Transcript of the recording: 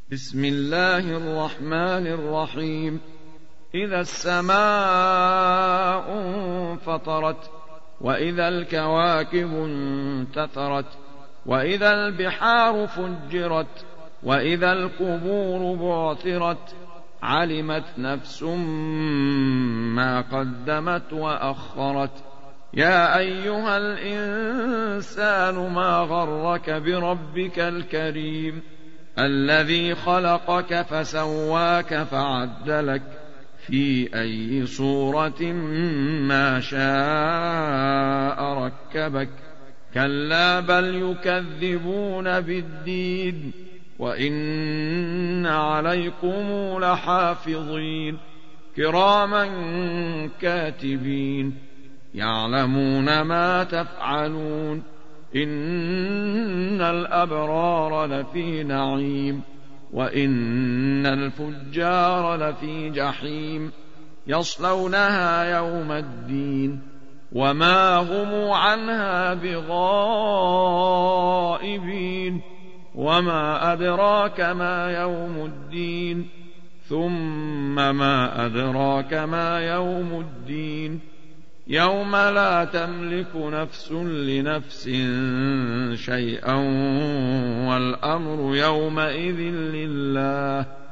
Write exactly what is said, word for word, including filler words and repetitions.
بسم الله الرحمن الرحيم. إذا السماء انفطرت وإذا الكواكب انتثرت وإذا البحار فجرت وإذا القبور بعثرت علمت نفس ما قدمت وأخرت. يا أيها الإنسان ما غرك بربك الكريم الذي خلقك فسواك فعدلك في أي صورة ما شاء ركبك. كلا بل يكذبون بالدين وإن عليكم لحافظين كراما كاتبين يعلمون ما تفعلون. إن الأبرار لفي نعيم وإن الفجار لفي جحيم يصلونها يوم الدين وما هم عنها بغائبين. وما أدراك ما يوم الدين ثم ما أدراك ما يوم الدين يوم لا تملك نفس لنفس شيئا والأمر يومئذ لله.